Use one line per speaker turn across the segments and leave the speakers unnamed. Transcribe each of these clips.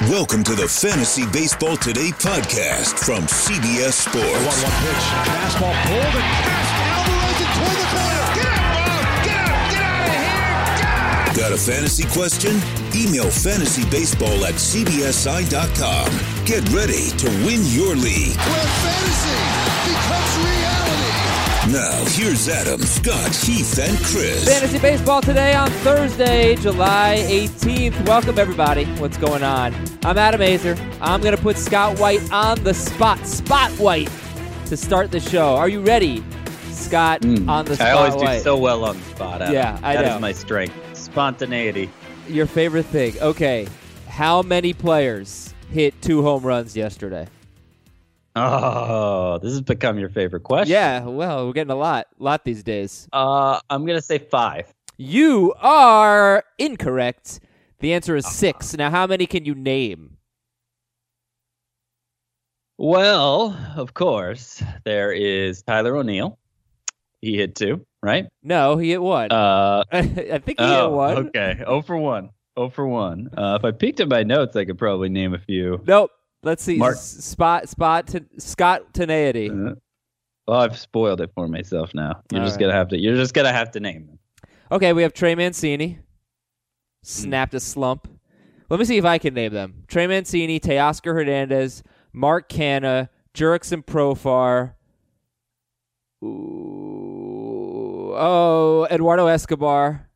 Welcome to the Fantasy Baseball Today podcast from CBS Sports.
1-1 pitch. Fastball pulled and passed. Alvarez and toward the corner. Get out, Bob! Get out! Get out of here! Get out!
Got a fantasy question? Email fantasybaseball@cbsi.com. Get ready to win your league.
Where fantasy becomes reality.
Now, here's Adam, Scott, Heath, and Chris.
Fantasy Baseball Today on Thursday, July 18th. Welcome, everybody. What's going on? I'm Adam Azer. I'm going to put Scott White on the spot. Spot White to start the show. Are you ready, Scott, on the spot?
I always
White?
do so well on the spot, Adam.
Yeah, I know.
That is my strength. Spontaneity.
Your favorite thing. Okay, how many players hit 2 home runs yesterday?
Oh, this has become your favorite question.
Yeah, well, we're getting a lot these days.
I'm going to say 5.
You are incorrect. The answer is 6. Now, how many can you name?
Well, of course, there is Tyler O'Neill. He hit 2, right?
No, he hit 1. I think he hit 1.
Okay, 0 for 1. 0 for 1. If I peeked at my notes, I could probably name a few.
Nope. Let's see. Scott
Scott
Tenaity.
Well, I've spoiled it for myself now. You're just gonna have to name them.
Okay, we have Trey Mancini. Snapped a slump. Let me see if I can name them. Trey Mancini, Teoscar Hernandez, Mark Canha, Jurickson Profar. Eduardo Escobar.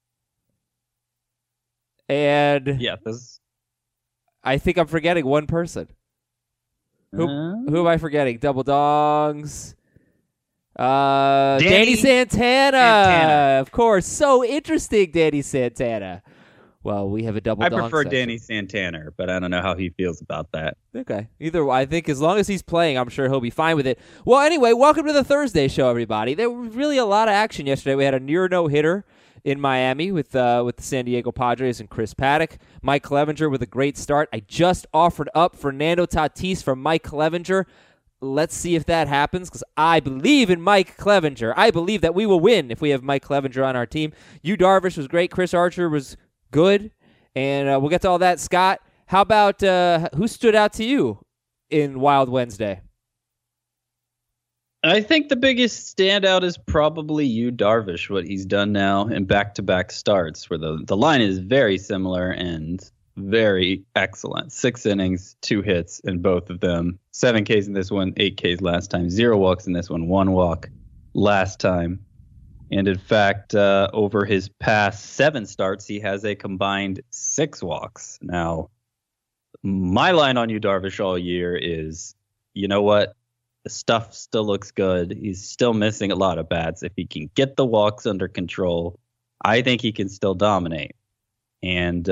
And
Yeah, this.
I think I'm forgetting one person. Who am I forgetting? Double dongs. Danny Santana. Of course. So interesting, Danny Santana. Well, we have a double dong.
I prefer
section.
Danny Santana, but I don't know how he feels about that.
Okay. Either way, I think as long as he's playing, I'm sure he'll be fine with it. Well, anyway, welcome to the Thursday show, everybody. There was really a lot of action yesterday. We had a near no-hitter in Miami with the San Diego Padres and Chris Paddock. Mike Clevenger with a great start. I just offered up Fernando Tatis for Mike Clevenger. Let's see if that happens, because I believe in Mike Clevenger. I believe that we will win if we have Mike Clevenger on our team. Yu Darvish was great. Chris Archer was good. And we'll get to all that. Scott, how about who stood out to you in Wild Wednesday?
I think the biggest standout is probably Yu Darvish, what he's done now in back-to-back starts, where the line is very similar and very excellent. 6 innings, 2 hits in both of them. 7 Ks in this one, 8 Ks last time. 0 walks in this one, 1 walk last time. And in fact, over his past 7 starts, he has a combined 6 walks. Now, my line on Yu Darvish all year is, you know what? The stuff still looks good. He's still missing a lot of bats. If he can get the walks under control, I think he can still dominate. And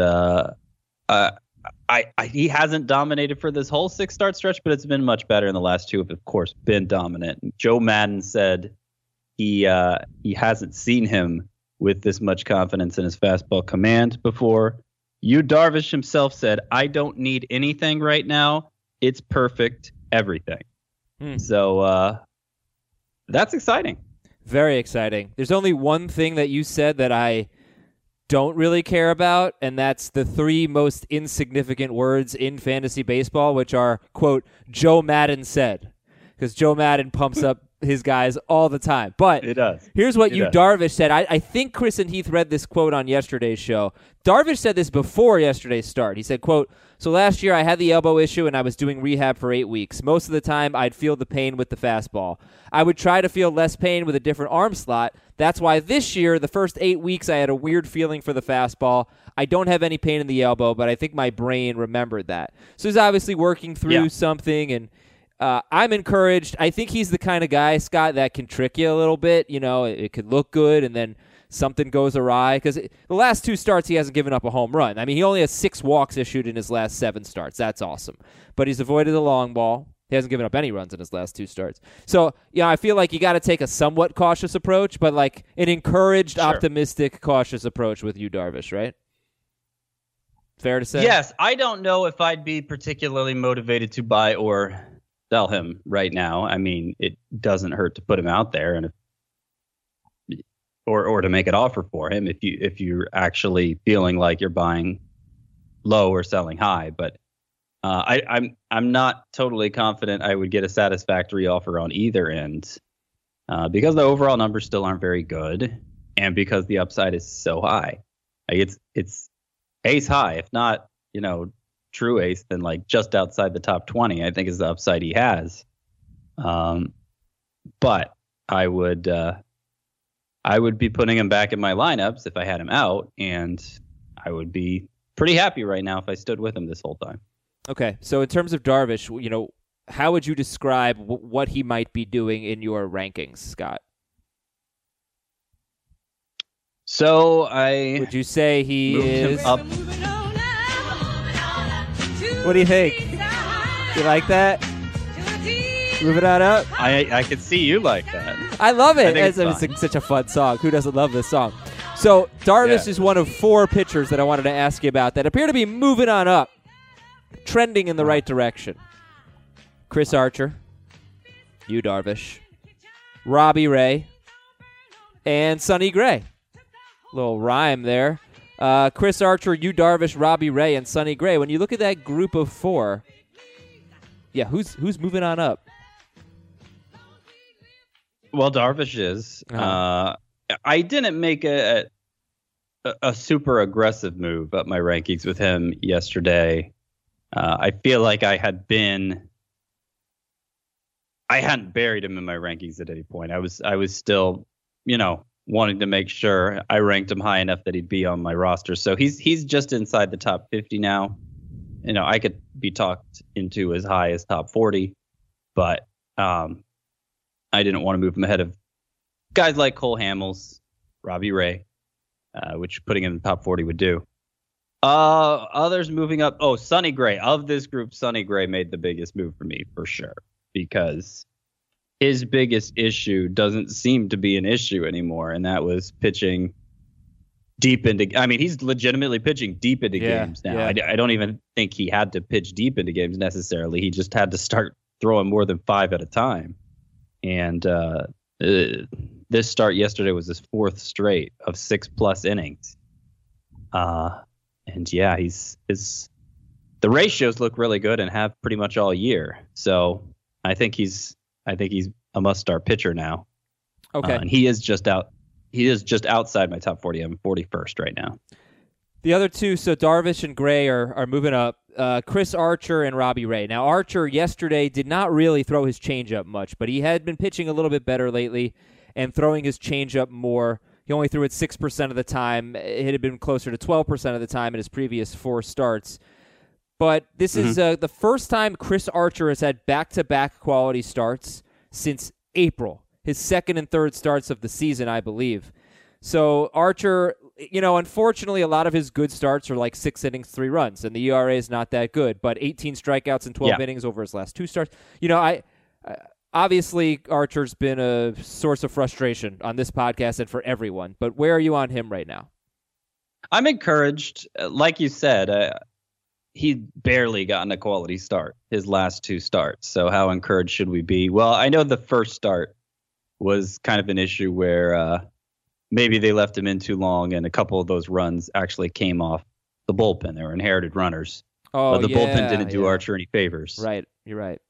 he hasn't dominated for this whole 6-start stretch, but it's been much better in the last 2. Have, of course, been dominant. Joe Maddon said he hasn't seen him with this much confidence in his fastball command before. Yu Darvish himself said, "I don't need anything right now. It's perfect, everything." So that's exciting.
Very exciting. There's only one thing that you said that I don't really care about, and that's the 3 most insignificant words in fantasy baseball, which are, quote, Joe Maddon said. Because Joe Maddon pumps up his guys all the time. But
It does.
Here's what Yu Darvish said. I think Chris and Heath read this quote on yesterday's show. Darvish said this before yesterday's start. He said, quote, "So last year I had the elbow issue and I was doing rehab for 8 weeks. Most of the time I'd feel the pain with the fastball. I would try to feel less pain with a different arm slot. That's why this year, the first 8 weeks, I had a weird feeling for the fastball. I don't have any pain in the elbow, but I think my brain remembered that." So he's obviously working through something, and I'm encouraged. I think he's the kind of guy, Scott, that can trick you a little bit. You know, it could look good, and then something goes awry. Because the last 2 starts, he hasn't given up a home run. I mean, he only has 6 walks issued in his last 7 starts. That's awesome. But he's avoided the long ball. He hasn't given up any runs in his last 2 starts. So, I feel like you got to take a somewhat cautious approach, but like an encouraged, optimistic, cautious approach with Yu Darvish, right? Fair to say?
Yes. I don't know if I'd be particularly motivated to buy or sell him right now. I mean, it doesn't hurt to put him out there, and or to make an offer for him if you're actually feeling like you're buying low or selling high. But I'm not totally confident I would get a satisfactory offer on either end because the overall numbers still aren't very good, and because the upside is so high. Like it's ace high, if not true ace, then like just outside the top 20. I think is the upside he has. But I would be putting him back in my lineups if I had him out, and I would be pretty happy right now if I stood with him this whole time.
Okay, so in terms of Darvish, how would you describe what he might be doing in your rankings, Scott?
So
would you say he is
up?
What do you think? You like that? Moving on up.
I could see you like that.
I love it.
It's
such a fun song. Who doesn't love this song? So Darvish is one of 4 pitchers that I wanted to ask you about that appear to be moving on up, trending in the right direction. Chris Archer, Yu Darvish, Robbie Ray, and Sonny Gray. Little rhyme there. Chris Archer, Yu Darvish, Robbie Ray, and Sonny Gray. When you look at that group of 4, who's moving on up?
Well, Darvish is. I didn't make a super aggressive move up my rankings with him yesterday. I feel like I hadn't buried him in my rankings at any point. I was still, wanting to make sure I ranked him high enough that he'd be on my roster. So he's just inside the top 50 now. I could be talked into as high as top 40, but I didn't want to move him ahead of guys like Cole Hamels, Robbie Ray, which putting him in the top 40 would do. Others moving up. Oh, Sonny Gray. Of this group, Sonny Gray made the biggest move for me, for sure, because his biggest issue doesn't seem to be an issue anymore, and that was pitching deep into. I mean, he's legitimately pitching deep into games now.
Yeah.
I don't even think he had to pitch deep into games necessarily. He just had to start throwing more than 5 at a time. And this start yesterday was his 4th straight of 6+ innings. And yeah, the ratios look really good and have pretty much all year. So I think he's a must-start pitcher now.
Okay,
and he is just outside my top 40. I'm 41st right now.
The other 2, so Darvish and Gray are moving up. Chris Archer and Robbie Ray. Now, Archer yesterday did not really throw his changeup much, but he had been pitching a little bit better lately and throwing his changeup more. He only threw it 6% of the time. It had been closer to 12% of the time in his previous 4 starts. But this is the first time Chris Archer has had back-to-back quality starts since April, his 2nd and 3rd starts of the season, I believe. So Archer, unfortunately, a lot of his good starts are like 6 innings, 3 runs, and the ERA is not that good. But 18 strikeouts in 12 innings over his last 2 starts. Obviously, Archer's been a source of frustration on this podcast and for everyone. But where are you on him right now?
I'm encouraged. Like you said, he barely gotten a quality start his last 2 starts. So how encouraged should we be? Well, I know the first start was kind of an issue where maybe they left him in too long, and a couple of those runs actually came off the bullpen. They were inherited runners. But the bullpen didn't do Archer any favors.
Right, you're right.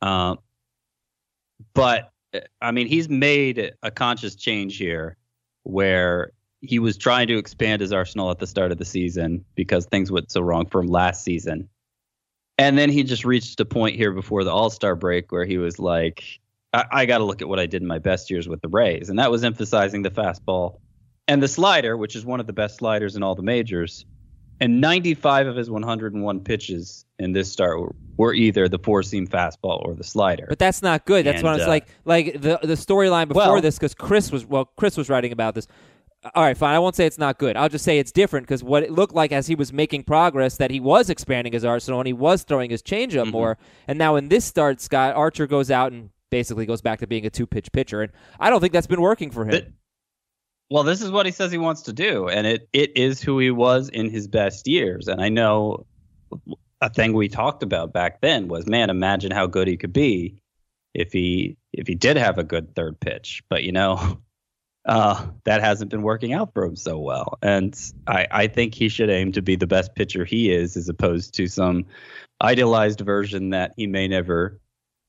But, I mean, he's made a conscious change here where he was trying to expand his arsenal at the start of the season because things went so wrong for him last season. And then he just reached a point here before the All-Star break where he was like, I got to look at what I did in my best years with the Rays. And that was emphasizing the fastball and the slider, which is one of the best sliders in all the majors. And 95 of his 101 pitches in this start were either the 4-seam fastball or the slider.
But that's not good. That's what it's like the storyline before this, because Chris was writing about this. All right, fine. I won't say it's not good. I'll just say it's different because what it looked like as he was making progress that he was expanding his arsenal and he was throwing his changeup more. And now in this start, Scott, Archer goes out and basically goes back to being a 2-pitch pitcher. And I don't think that's been working for him.
Well, this is what he says he wants to do, and it is who he was in his best years. And I know a thing we talked about back then was, man, imagine how good he could be if he did have a good third pitch. But, that hasn't been working out for him so well. And I think he should aim to be the best pitcher he is, as opposed to some idealized version that he may never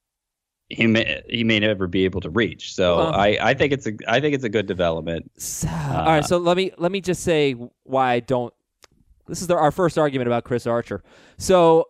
be able to reach. So I think it's a good development.
All right, so let me just say why I don't. This is our first argument about Chris Archer. So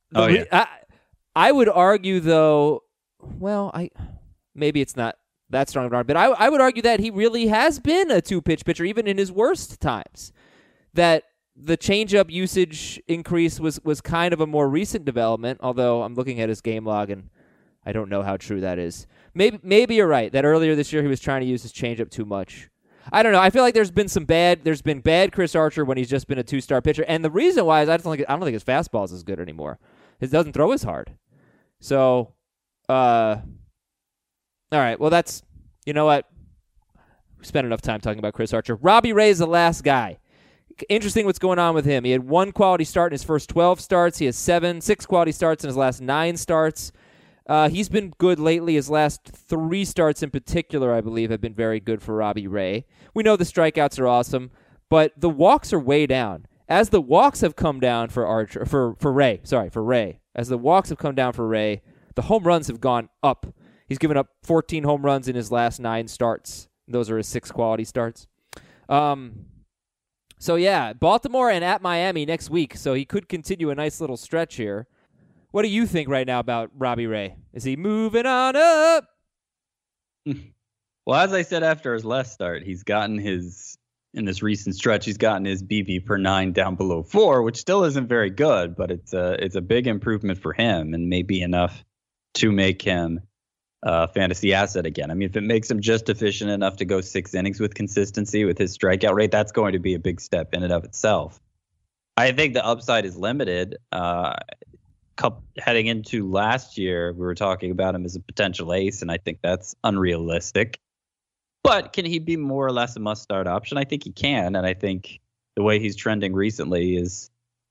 I would argue, though. Well, maybe it's not that strong of an argument, but I would argue that he really has been a two-pitch pitcher, even in his worst times. That the changeup usage increase was kind of a more recent development, although I'm looking at his game log and I don't know how true that is. Maybe you're right, that earlier this year he was trying to use his changeup too much. I don't know. I feel like there's been bad Chris Archer when he's just been a two-star pitcher, and the reason why is I don't think his fastball is as good anymore. It doesn't throw as hard. So, all right. Well, you know what? We spent enough time talking about Chris Archer. Robbie Ray is the last guy. Interesting what's going on with him. He had 1 quality start in his first 12 starts. He has 6 quality starts in his last 9 starts. He's been good lately. His last 3 starts in particular, I believe, have been very good for Robbie Ray. We know the strikeouts are awesome, but the walks are way down. As the walks have come down for Ray. As the walks have come down for Ray, the home runs have gone up. He's given up 14 home runs in his last 9 starts. Those are his 6 quality starts. So, yeah, Baltimore and at Miami next week, so he could continue a nice little stretch here. What do you think right now about Robbie Ray? Is he moving on up?
Well, as I said after his last start, in this recent stretch, he's gotten his BB per 9 down below 4, which still isn't very good, but it's a big improvement for him and maybe enough to make him a fantasy asset again. I mean, if it makes him just efficient enough to go 6 innings with consistency with his strikeout rate, that's going to be a big step in and of itself. I think the upside is limited. Heading into last year, we were talking about him as a potential ace, and I think that's unrealistic. But can he be more or less a must-start option? I think he can, and I think the way he's trending recently is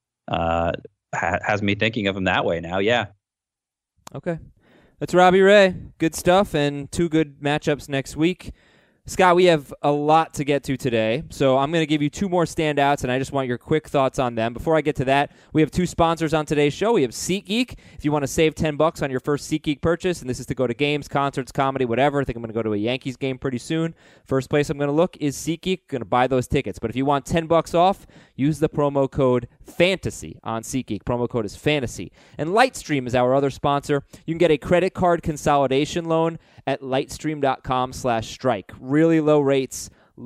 has me thinking of him that way now. Yeah.
Okay. That's Robbie Ray. Good stuff, and 2 good matchups next week. Scott, we have a lot to get to today, so I'm going to give you 2 more standouts, and I just want your quick thoughts on them. Before I get to that, we have 2 sponsors on today's show. We have SeatGeek. If you want to save $10 on your first SeatGeek purchase, and this is to go to games, concerts, comedy, whatever. I think I'm going to go to a Yankees game pretty soon. First place I'm going to look is SeatGeek. Going to buy those tickets. But if you want $10 off, use the promo code FANTASY on SeatGeek. Promo code is FANTASY. And Lightstream is our other sponsor. You can get a credit card consolidation loan at lightstream.com/strike. Really low rates,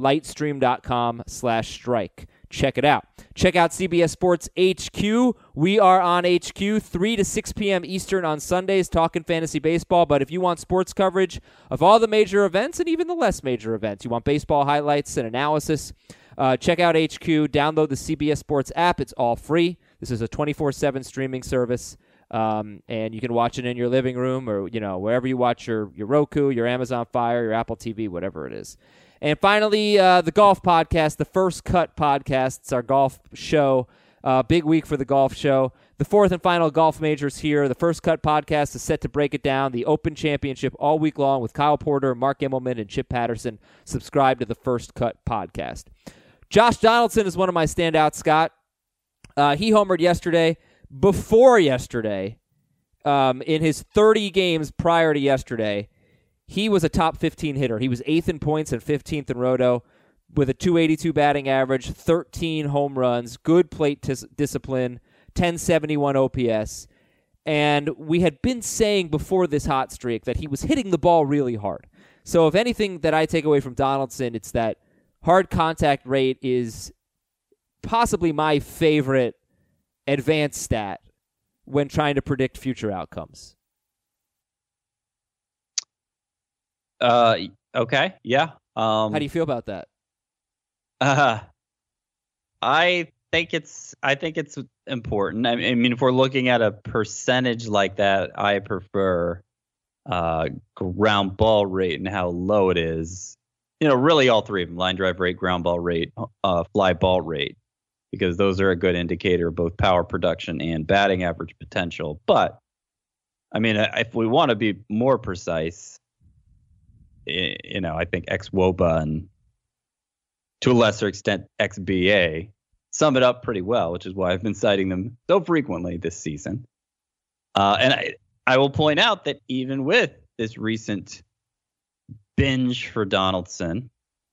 lightstream.com/strike. Check it out. Check out CBS Sports HQ. We are on HQ 3 to 6 p.m. Eastern on Sundays talking fantasy baseball. But if you want sports coverage of all the major events and even the less major events, you want baseball highlights and analysis, check out HQ. Download the CBS Sports app. It's all free. This is a 24/7 streaming service. And you can watch it in your living room or, wherever you watch your Roku, your Amazon Fire, your Apple TV, whatever it is. And finally, the golf podcast, the First Cut podcast. It's our golf show. Big week for the golf show. The 4th and final golf majors here. The First Cut podcast is set to break it down. The Open Championship all week long with Kyle Porter, Mark Immelman, and Chip Patterson. Subscribe to the First Cut podcast. Josh Donaldson is one of my standouts, Scott. He homered yesterday. Before yesterday, in his 30 games prior to yesterday, he was a top 15 hitter. He was 8th in points and 15th in roto with a .282 batting average, 13 home runs, good plate discipline, 1071 OPS. And we had been saying before this hot streak that he was hitting the ball really hard. So if anything that I take away from Donaldson, it's that hard contact rate is possibly my favorite advanced stat when trying to predict future outcomes.
Okay. Yeah.
How do you feel about that?
I think it's important. I mean, if we're looking at a percentage like that, I prefer ground ball rate and how low it is. Really all 3 of them: line drive rate, ground ball rate, fly ball rate, because those are a good indicator of both power production and batting average potential. But I mean, if we want to be more precise, I think xWOBA and to a lesser extent XBA, sum it up pretty well, which is why I've been citing them so frequently this season. And I will point out that even with this recent binge for Donaldson,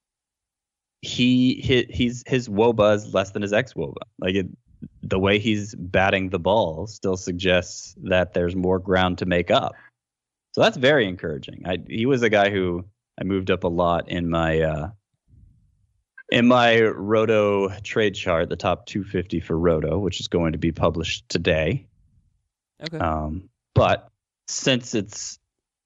his WOBA is less than his ex-WOBA. Like the way he's batting the ball still suggests that there's more ground to make up. So that's very encouraging. He was a guy who I moved up a lot in my Roto trade chart, the top 250 for Roto, which is going to be published today.
Okay.
But since it's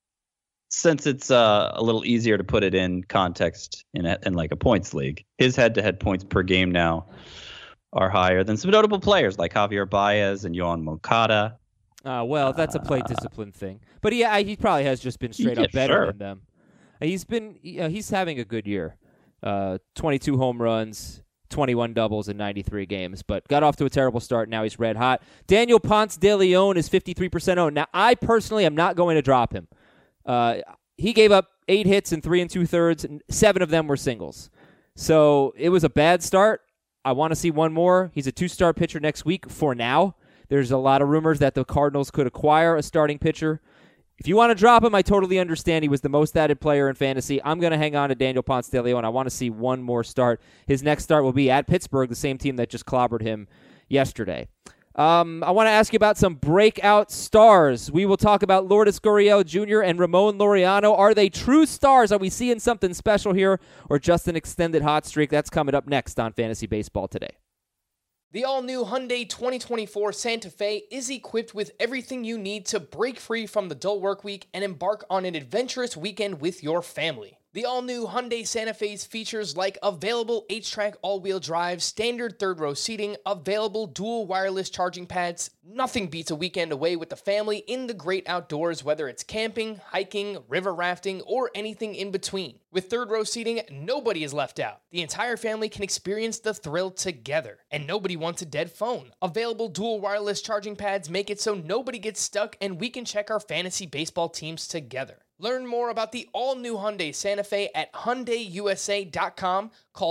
a little easier to put it in context in like a points league, his head-to-head points per game now are higher than some notable players like Javier Baez and Yohan Moncada.
Well, that's a play discipline thing. But he probably has just been straight up better than them. He's having a good year. 22 home runs, 21 doubles in 93 games, but got off to a terrible start. Now he's red hot. Daniel Ponce de Leon is 53% owned. Now, I personally am not going to drop him. He gave up 8 hits in 3 2/3, and 7 of them were singles. So it was a bad start. I want to see one more. He's a 2-star pitcher next week for now. There's a lot of rumors that the Cardinals could acquire a starting pitcher. If you want to drop him, I totally understand. He was the most added player in fantasy. I'm going to hang on to Daniel Ponce de Leon. I want to see one more start. His next start will be at Pittsburgh, the same team that just clobbered him yesterday. I want to ask you about some breakout stars. We will talk about Lourdes Gurriel Jr. and Ramon Laureano. Are they true stars? Are we seeing something special here or just an extended hot streak? That's coming up next on Fantasy Baseball Today.
The all-new Hyundai 2024 Santa Fe is equipped with everything you need to break free from the dull work week and embark on an adventurous weekend with your family. The all-new Hyundai Santa Fe's features like available H-Track all-wheel drive, standard third-row seating, available dual wireless charging pads. Nothing beats a weekend away with the family in the great outdoors, whether it's camping, hiking, river rafting, or anything in between. With third-row seating, nobody is left out. The entire family can experience the thrill together, and nobody wants a dead phone. Available dual wireless charging pads make it so nobody gets stuck, and we can check our fantasy baseball teams together. Learn more about the all-new Hyundai Santa Fe at HyundaiUSA.com. Call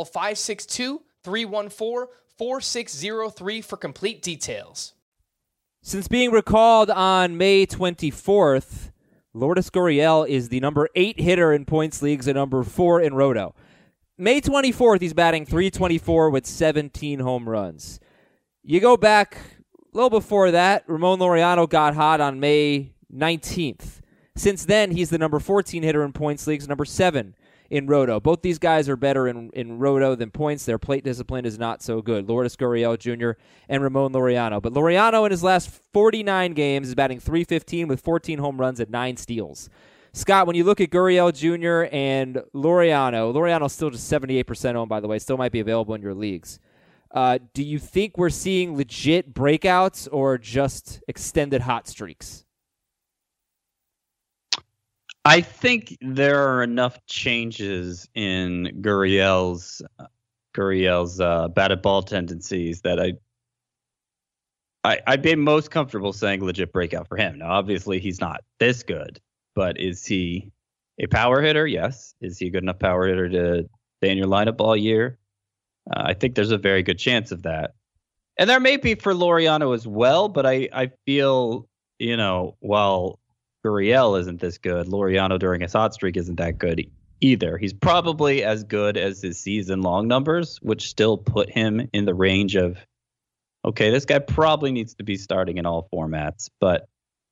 562-314-4603 for complete details.
Since being recalled on May 24th, Lourdes Gurriel is the number 8 hitter in points leagues and number 4 in Roto. May 24th, he's batting .324 with 17 home runs. You go back a little before that, Ramon Laureano got hot on May 19th. Since then, he's the number 14 hitter in points leagues, number 7 in Roto. Both these guys are better in Roto than points. Their plate discipline is not so good. Lourdes Gurriel Jr. and Ramon Laureano. But Laureano in his last 49 games is batting .315 with 14 home runs and 9 steals. Scott, when you look at Gurriel Jr. and Laureano's still just 78% owned, by the way, still might be available in your leagues. Do you think we're seeing legit breakouts or just extended hot streaks?
I think there are enough changes in Gurriel's batted ball tendencies that I'd be most comfortable saying legit breakout for him. Now, obviously, he's not this good, but is he a power hitter? Yes. Is he a good enough power hitter to stay in your lineup all year? I think there's a very good chance of that. And there may be for Laureano as well, but I feel, while Gurriel isn't this good, Laureano during his hot streak isn't that good either. He's probably as good as his season-long numbers, which still put him in the range of, okay, this guy probably needs to be starting in all formats. But,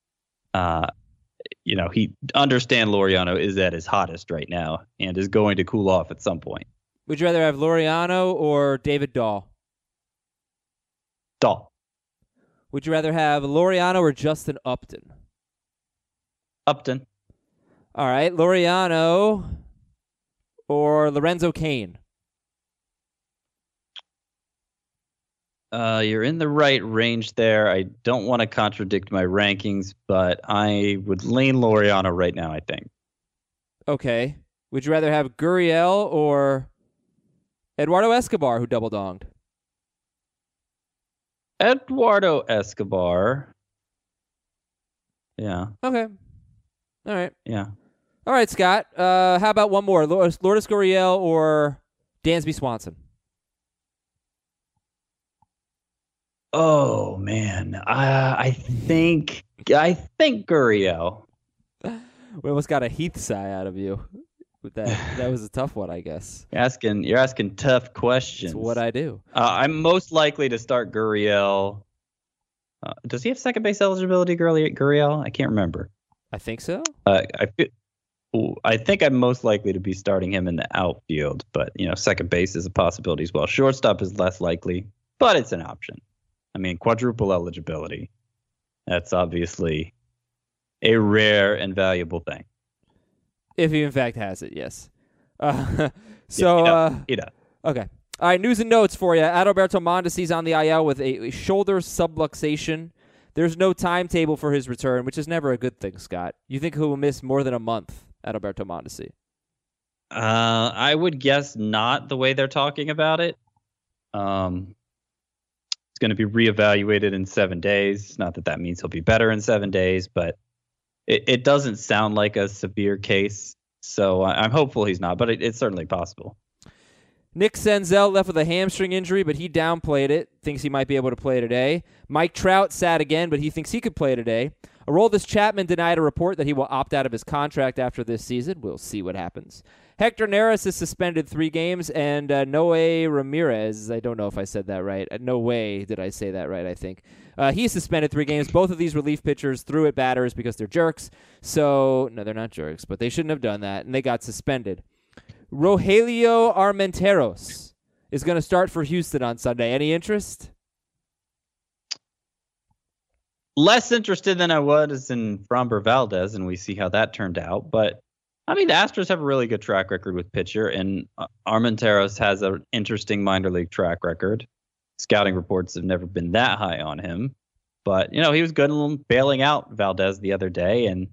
he understand Laureano is at his hottest right now and is going to cool off at some point.
Would you rather have Laureano or David Dahl?
Dahl.
Would you rather have Laureano or Justin Upton?
Upton.
All right, Laureano or Lorenzo Cain?
You're in the right range there. I don't want to contradict my rankings, but I would lean Laureano right now, I think.
Okay. Would you rather have Gurriel or Eduardo Escobar, who double-donged?
Eduardo Escobar. Yeah.
Okay. All right.
Yeah.
All right, Scott. How about one more? Lourdes Gurriel or Dansby Swanson.
Oh man, I think Gurriel.
We almost got a Heath sigh out of you. With that was a tough one, I guess.
You're asking tough questions.
That's what I do.
I'm most likely to start Gurriel. Does he have second base eligibility, Gurriel? I can't remember.
I think so.
I think I'm most likely to be starting him in the outfield, but second base is a possibility as well. Shortstop is less likely, but it's an option. I mean, quadruple eligibility. That's obviously a rare and valuable thing.
If he in fact has it, yes.
He does.
Okay. All right, news and notes for you. Adalberto Mondesi's on the IL with a shoulder subluxation. There's no timetable for his return, which is never a good thing, Scott. You think he will miss more than a month, Adalberto Mondesi?
I would guess not, the way they're talking about it. It's going to be reevaluated in 7 days. Not that means he'll be better in 7 days, but it doesn't sound like a severe case. So I'm hopeful he's not, but it's certainly possible.
Nick Senzel left with a hamstring injury, but he downplayed it, thinks he might be able to play today. Mike Trout sat again, but he thinks he could play today. Aroldis Chapman denied a report that he will opt out of his contract after this season. We'll see what happens. Hector Neris is suspended 3 games, and Noé Ramirez, I don't know if I said that right. No way did I say that right, I think. He's suspended 3 games. Both of these relief pitchers threw at batters because they're jerks. So, no, they're not jerks, but they shouldn't have done that, and they got suspended. Rogelio Armenteros is going to start for Houston on Sunday. Any interest?
Less interested than I was in Framber Valdez, and we see how that turned out. But, I mean, the Astros have a really good track record with pitcher, and Armenteros has an interesting minor league track record. Scouting reports have never been that high on him. But, he was good in bailing out Valdez the other day, and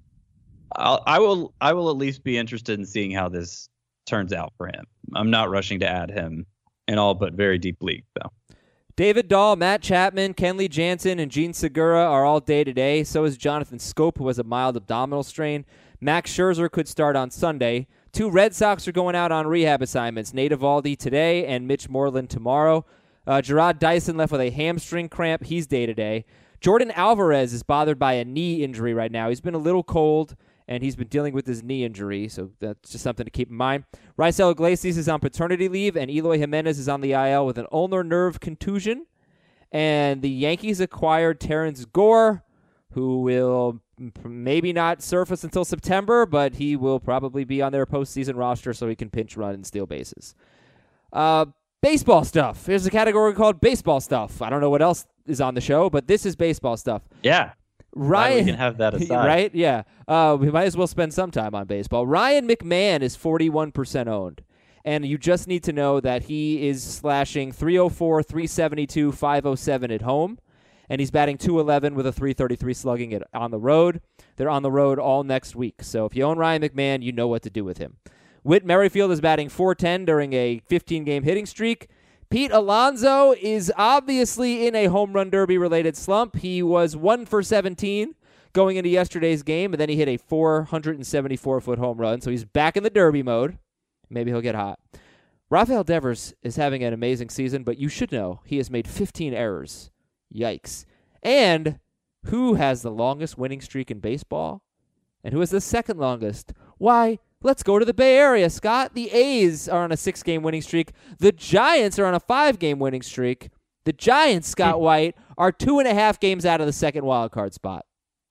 I will at least be interested in seeing how this turns out for him. I'm not rushing to add him in all but very deep league, though.
David Dahl, Matt Chapman, Kenley Jansen, and Gene Segura are all day-to-day. So is Jonathan Scope, who has a mild abdominal strain. Max Scherzer could start on Sunday. 2 Red Sox are going out on rehab assignments. Nate Eovaldi today and Mitch Moreland tomorrow. Gerard Dyson left with a hamstring cramp. He's day-to-day. Jordan Alvarez is bothered by a knee injury right now. He's been a little cold, and he's been dealing with his knee injury, so that's just something to keep in mind. Raisel Iglesias is on paternity leave, and Eloy Jimenez is on the IL with an ulnar nerve contusion. And the Yankees acquired Terrence Gore, who will maybe not surface until September, but he will probably be on their postseason roster so he can pinch run and steal bases. Baseball stuff. There's a category called baseball stuff. I don't know what else is on the show, but this is baseball stuff.
Yeah.
Ryan,
we can have that aside.
Right? Yeah. We might as well spend some time on baseball. Ryan McMahon is 41% owned. And you just need to know that he is slashing .304, .372, .507 at home. And he's batting .211 with a .333 slugging on the road. They're on the road all next week. So if you own Ryan McMahon, you know what to do with him. Whit Merrifield is batting .410 during a 15-game hitting streak. Pete Alonso is obviously in a home run derby-related slump. He was 1 for 17 going into yesterday's game, and then he hit a 474-foot home run, so he's back in the derby mode. Maybe he'll get hot. Rafael Devers is having an amazing season, but you should know he has made 15 errors. Yikes. And who has the longest winning streak in baseball? And who has the second longest? Why, let's go to the Bay Area, Scott. The A's are on a 6-game winning streak. The Giants are on a 5-game winning streak. The Giants, Scott White, are 2.5 games out of the second wild card spot.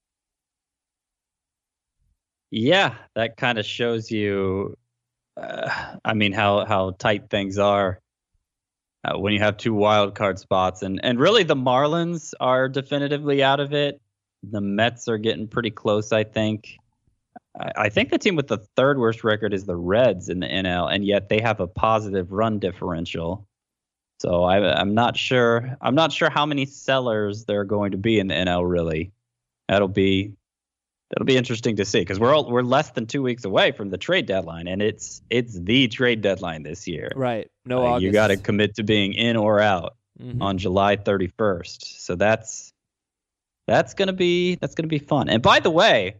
Yeah, that kind of shows you, how tight things are when you have 2 wild card spots. And really the Marlins are definitively out of it. The Mets are getting pretty close, I think. I think the team with the 3rd worst record is the Reds in the NL, and yet they have a positive run differential. So I'm not sure. I'm not sure how many sellers there are going to be in the NL. Really, that'll be interesting to see, because we're less than 2 weeks away from the trade deadline, and it's the trade deadline this year.
Right. No August.
You got to commit to being in or out on July 31st. So that's gonna be fun. And by the way,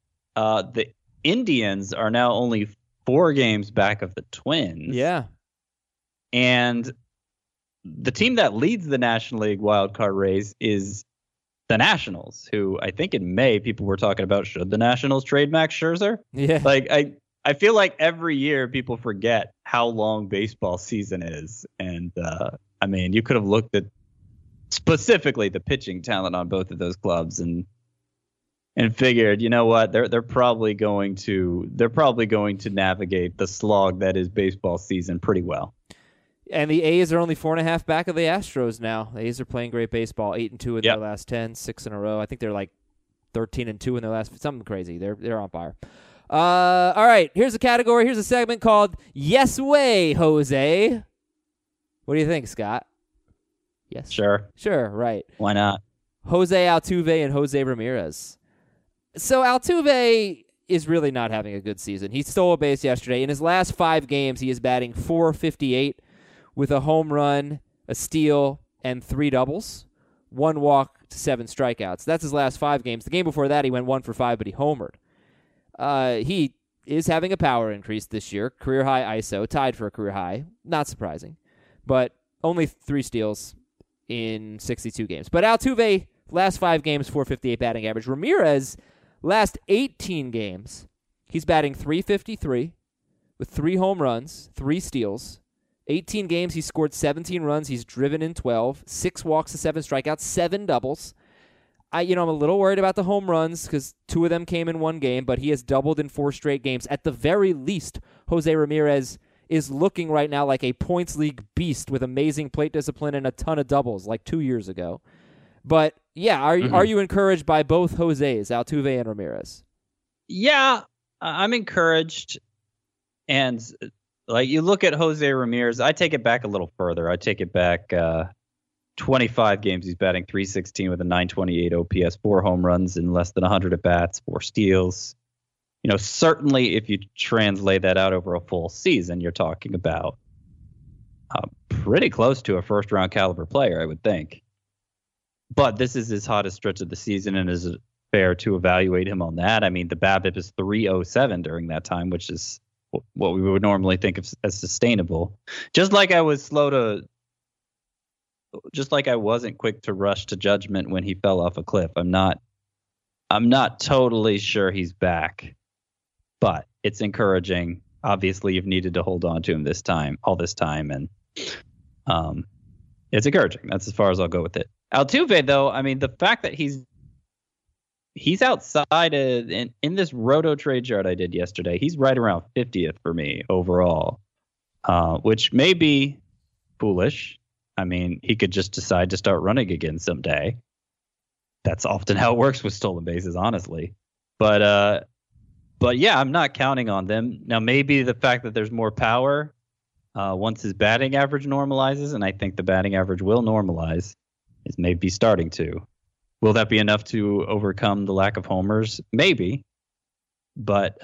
the Indians are now only 4 games back of the Twins.
Yeah.
And the team that leads the National League wildcard race is the Nationals, who I think in May people were talking about, should the Nationals trade Max Scherzer?
Yeah.
Like, I feel like every year people forget how long baseball season is. And, I mean, you could have looked at specifically the pitching talent on both of those clubs and figured, you know what, they're probably going to navigate the slog that is baseball season pretty well.
And the A's are only 4.5 back of the Astros now. The A's are playing great baseball, 8-2 in their last 10, 6 in a row. I think they're like 13-2 in their last, something crazy. They're on fire. All right, here's a category. Here's a segment called Yes Way, Jose. What do you think, Scott? Yes.
Sure, right. Why not?
Jose Altuve and Jose Ramirez. So Altuve is really not having a good season. He stole a base yesterday. In his last 5 games, he is batting .458 with a home run, a steal, and 3 doubles, 1 walk to 7 strikeouts. That's his last 5 games. The game before that, he went 1 for 5, but he homered. He is having a power increase this year. Career high ISO, tied for a career high. Not surprising. But only 3 steals in 62 games. But Altuve, last 5 games, .458 batting average. Ramirez, last 18 games, he's batting .353 with 3 home runs, 3 steals. 18 games, he scored 17 runs. He's driven in 12, 6 walks to 7 strikeouts, 7 doubles. I'm a little worried about the home runs because 2 of them came in 1 game, but he has doubled in 4 straight games. At the very least, Jose Ramirez is looking right now like a points league beast with amazing plate discipline and a ton of doubles like 2 years ago. But, yeah, are you encouraged by both Jose's, Altuve and Ramirez?
Yeah, I'm encouraged. And, like, you look at Jose Ramirez, I take it back a little further. I take it back 25 games. He's batting .316 with a .928 OPS, 4 home runs in less than 100 at-bats, 4 steals. Certainly if you translate that out over a full season, you're talking about pretty close to a first-round caliber player, I would think. But this is his hottest stretch of the season, and is it fair to evaluate him on that? I mean, the BABIP is .307 during that time, which is what we would normally think of as sustainable. Just like I wasn't quick to rush to judgment when he fell off a cliff. I'm not totally sure he's back, but it's encouraging. Obviously, you've needed to hold on to him all this time, and it's encouraging. That's as far as I'll go with it. Altuve, though, I mean, the fact that he's outside in this roto trade chart I did yesterday, he's right around 50th for me overall, which may be foolish. I mean, he could just decide to start running again someday. That's often how it works with stolen bases, honestly. But yeah, I'm not counting on them. Now, maybe the fact that there's more power once his batting average normalizes, and I think the batting average will normalize, is maybe starting to. Will that be enough to overcome the lack of homers? Maybe. But,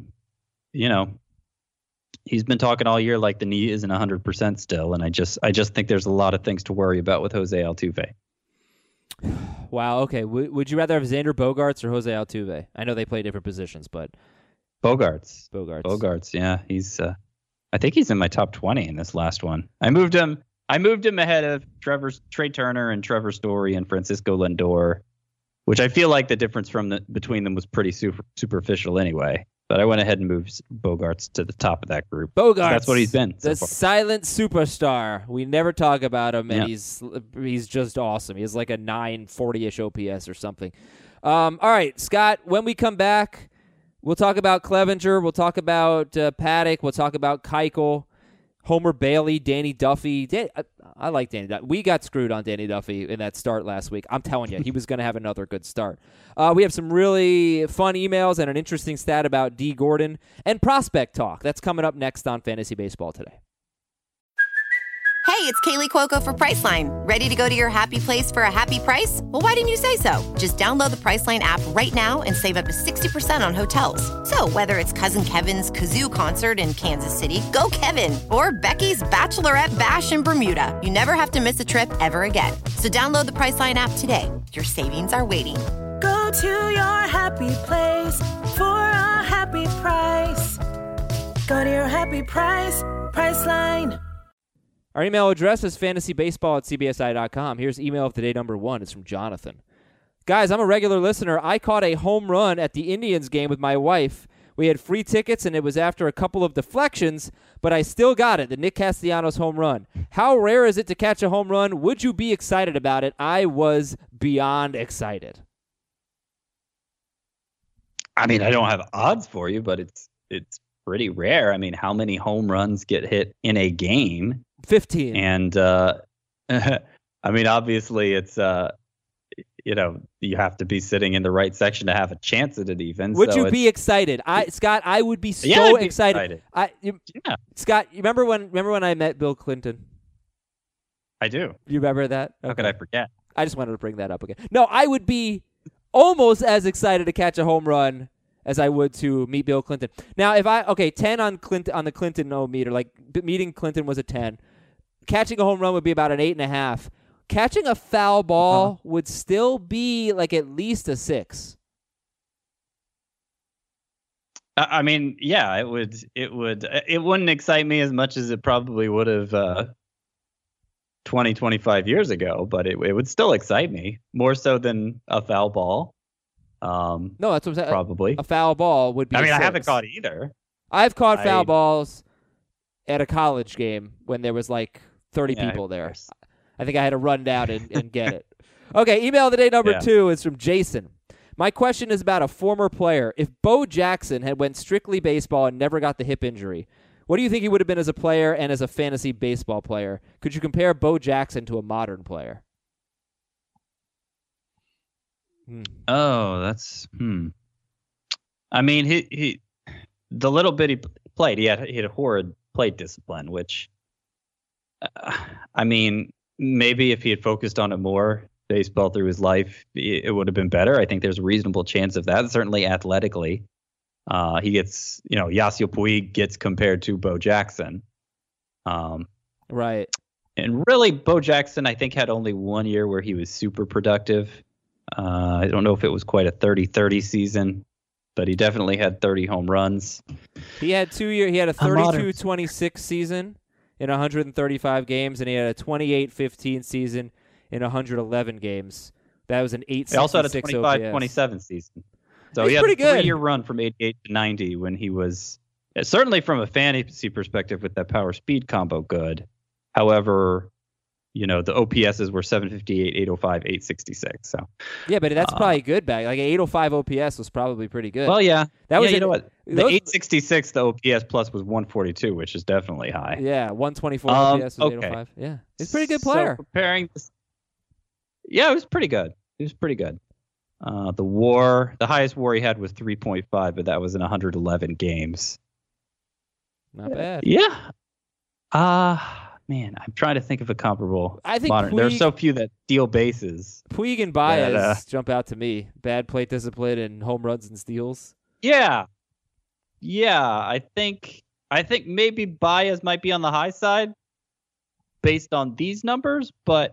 he's been talking all year like the knee isn't 100% still, and I just think there's a lot of things to worry about with Jose Altuve.
Wow, okay. Would you rather have Xander Bogaerts or Jose Altuve? I know they play different positions, but...
Bogaerts, yeah. He's, I think he's in my top 20 in this last one. I moved him ahead of Trey Turner and Trevor Story and Francisco Lindor, which I feel like the difference between them was pretty superficial anyway. But I went ahead and moved Bogaerts to the top of that group.
Bogaerts.
That's what he's been.
The silent superstar. We never talk about him, and he's just awesome. He has like a 940-ish OPS or something. All right, Scott, when we come back, we'll talk about Clevenger. We'll talk about Paddock. We'll talk about Keuchel, Homer Bailey, Danny Duffy. I like Danny Duffy. We got screwed on Danny Duffy in that start last week. I'm telling you, he was going to have another good start. We have some really fun emails and an interesting stat about D. Gordon and prospect talk. That's coming up next on Fantasy Baseball Today.
Hey, it's Kaylee Cuoco for Priceline. Ready to go to your happy place for a happy price? Well, why didn't you say so? Just download the Priceline app right now and save up to 60% on hotels. So whether it's Cousin Kevin's Kazoo Concert in Kansas City, go Kevin, or Becky's Bachelorette Bash in Bermuda, you never have to miss a trip ever again. So download the Priceline app today. Your savings are waiting.
Go to your happy place for a happy price. Go to your happy price, Priceline.
Our email address is fantasybaseball@cbsi.com. Here's email of the day number 1. It's from Jonathan. Guys, I'm a regular listener. I caught a home run at the Indians game with my wife. We had free tickets, and it was after a couple of deflections, but I still got it, the Nick Castellanos home run. How rare is it to catch a home run? Would you be excited about it? I was beyond excited.
I mean, I don't have odds for you, but it's pretty rare. I mean, how many home runs get hit in a game?
15.
And, I mean, obviously it's, you have to be sitting in the right section to have a chance at it even.
Would you be excited? Scott, I would be so excited. Scott, you remember when I met Bill Clinton?
I do.
You remember that? Okay.
How could I forget?
I just wanted to bring that up again. No, I would be almost as excited to catch a home run as I would to meet Bill Clinton. Now, 10 on the Clinton-o-meter, like meeting Clinton was a 10. Catching a home run would be about an 8.5. Catching a foul ball would still be like at least a 6.
I mean, yeah, it would. It wouldn't excite me as much as it probably would have 20, 25 years ago, but it would still excite me more so than a foul ball.
No, that's what I'm saying.
Probably
a foul ball would be.
I mean,
a 6.
I haven't caught either.
I've caught foul balls at a college game when there was like 30 people there. I think I had to run down and get it. Okay, email of the day number 2 is from Jason. My question is about a former player. If Bo Jackson had went strictly baseball and never got the hip injury, what do you think he would have been as a player and as a fantasy baseball player? Could you compare Bo Jackson to a modern player?
Oh, that's I mean, he the little bit he played, he had a horrid plate discipline, which I mean, maybe if he had focused on it more, baseball through his life, it would have been better. I think there's a reasonable chance of that. Certainly athletically, he gets, Yasiel Puig gets compared to Bo Jackson.
Right.
And really, Bo Jackson, I think, had only 1 year where he was super productive. I don't know if it was quite a 30-30 season, but he definitely had 30 home runs.
He had 2 years. He had a 32-26 season in 135 games, and he had a 28-15 season in 111 games. That was an 866
He also had a 25-27 season. So he had a 3-year run from 88 to 90 when he was, certainly from a fantasy perspective with that power speed combo, good. However, the OPSs were 758, 805, 866. So
yeah, but that's probably good back. Like an 805 OPS was probably pretty good.
Well, yeah.
That was
you know what? The 866, the OPS plus was 142, which is definitely high.
Yeah, 124 OPS was 805. Yeah, he's a pretty good player.
So comparing this, yeah, it was pretty good. The highest WAR he had was 3.5, but that was in 111 games.
Not bad.
Yeah. Man, I'm trying to think of a comparable.
I think
modern. There are so few that steal bases.
Puig and Baez jump out to me. Bad plate discipline and home runs and steals.
Yeah. I think maybe Baez might be on the high side based on these numbers, but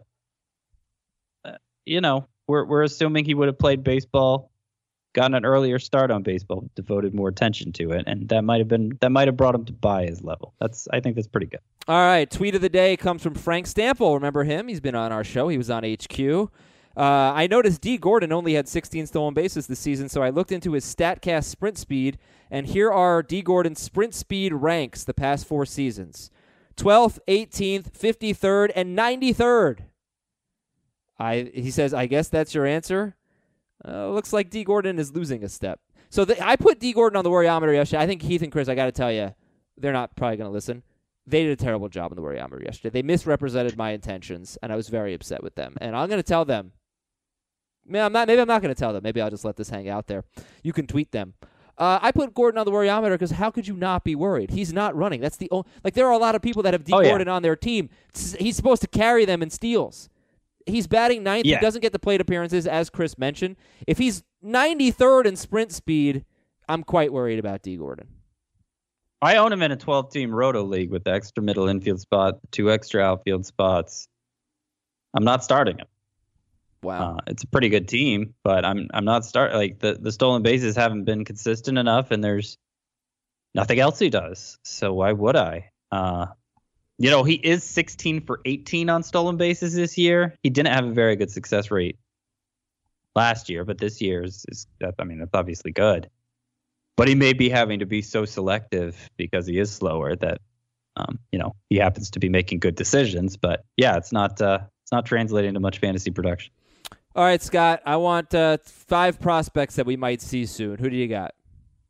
we're assuming he would have played baseball, gotten an earlier start on baseball, devoted more attention to it, and that might have brought him to Baez level. I think that's pretty good.
All right, tweet of the day comes from Frank Stample. Remember him? He's been on our show. He was on HQ. I noticed D. Gordon only had 16 stolen bases this season, so I looked into his StatCast sprint speed, and here are D. Gordon's sprint speed ranks the past 4 seasons. 12th, 18th, 53rd, and 93rd. He says, I guess that's your answer? Looks like D. Gordon is losing a step. So I put D. Gordon on the Worryometer yesterday. I think Heath and Chris, I got to tell you, they're not probably going to listen. They did a terrible job on the Worryometer yesterday. They misrepresented my intentions, and I was very upset with them. And I'm going to tell them. Maybe I'm not going to tell them. Maybe I'll just let this hang out there. You can tweet them. I put Gordon on the Worryometer because how could you not be worried? He's not running. That's the only, there are a lot of people that have D. Gordon on their team. He's supposed to carry them in steals. He's batting 9th. Yeah. He doesn't get the plate appearances, as Chris mentioned. If he's 93rd in sprint speed, I'm quite worried about D. Gordon.
I own him in a 12-team roto league with the extra middle infield spot, 2 extra outfield spots. I'm not starting him.
Wow,
it's a pretty good team, but I'm not starting. Like the stolen bases haven't been consistent enough, and there's nothing else he does. So why would I? He is 16 for 18 on stolen bases this year. He didn't have a very good success rate last year, but this year is that's obviously good. But he may be having to be so selective because he is slower that, he happens to be making good decisions. But yeah, it's not translating to much fantasy production.
All right, Scott, I want 5 prospects that we might see soon. Who do you got?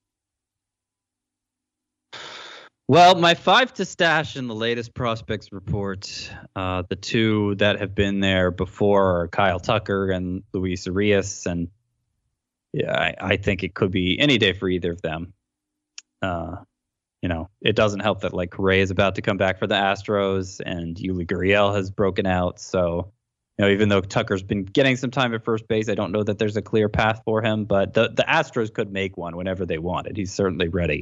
Well, my 5 to stash in the latest prospects report, the 2 that have been there before are Kyle Tucker and Luis Arias, and yeah, I think it could be any day for either of them. It doesn't help that Correa is about to come back for the Astros, and Yuli Gurriel has broken out. So, even though Tucker's been getting some time at first base, I don't know that there's a clear path for him. But the Astros could make one whenever they wanted. He's certainly ready.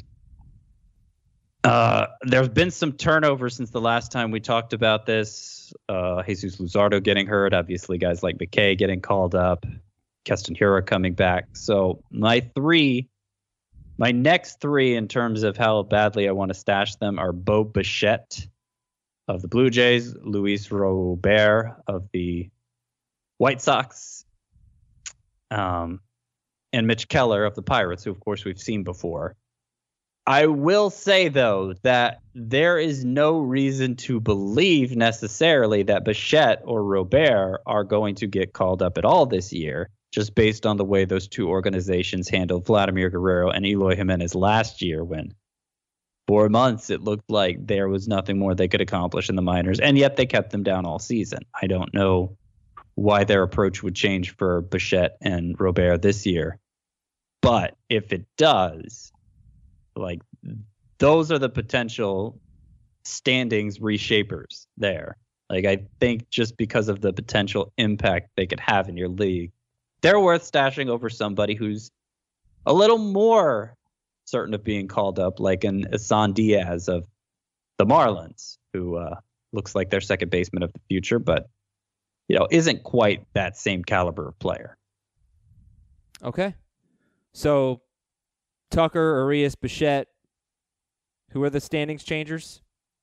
There's been some turnover since the last time we talked about this. Jesus Luzardo getting hurt. Obviously, guys like McKay getting called up. Keston Hiura coming back. So my next 3 in terms of how badly I want to stash them are Bo Bichette of the Blue Jays, Luis Robert of the White Sox, and Mitch Keller of the Pirates, who, of course, we've seen before. I will say, though, that there is no reason to believe necessarily that Bichette or Robert are going to get called up at all this year, just based on the way those 2 organizations handled Vladimir Guerrero and Eloy Jimenez last year, when for months it looked like there was nothing more they could accomplish in the minors, and yet they kept them down all season. I don't know why their approach would change for Bichette and Robert this year, but if it does, those are the potential standings reshapers there. I think just because of the potential impact they could have in your league, they're worth stashing over somebody who's a little more certain of being called up, like an Isan Diaz of the Marlins, who looks like their second baseman of the future, but isn't quite that same caliber of player.
Okay. So Tucker, Arias, Bichette, who are the standings changers?